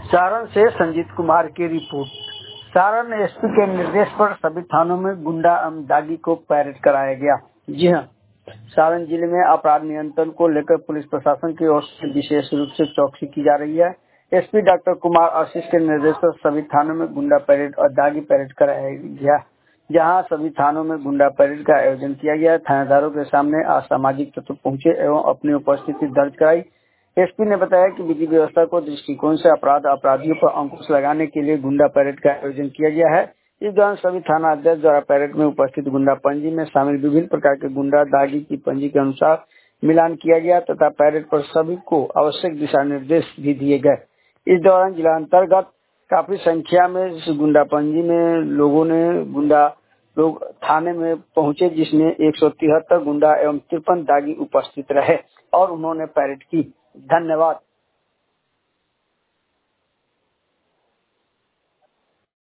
सारण से संजीत कुमार की report. Saran SP के निर्देश पर सभी थानों में गुंडा एवं दागी को परेड कराया गया। जी हां, सारण जिले में अपराध नियंत्रण को लेकर पुलिस प्रशासन की ओर से विशेष रूप से चौकसी की जा रही है। एसपी डॉक्टर कुमार आशीष के निर्देश पर सभी थानों में गुंडा परेड और दागी परेड कराया गया। जहां सभी थानों में गुंडा परेड का आयोजन किया गया। थानेदारों के सामने असामाजिक तत्व पहुंचे एवं अपनी उपस्थिति दर्ज कराई। एसपी ने बताया कि विधि व्यवस्था को दृष्टिकोण से अपराधियों पर अंकुश लगाने के लिए गुंडा परेड का आयोजन किया गया है। इस दौरान सभी थाना अध्यक्ष द्वारा परेड में उपस्थित गुंडा पंजी में शामिल विभिन्न प्रकार के गुंडा दागी की पंजी के अनुसार मिलान किया गया तथा परेड पर सभी को आवश्यक दिशा निर्देश भी दिए गए। इस दौरान जिला अंतर्गत काफी संख्या में गुंडा पंजी में लोग थाने में पहुंचे, जिसमें 173 गुंडा एवं 53 दागी उपस्थित रहे और उन्होंने परेड की। धन्यवाद।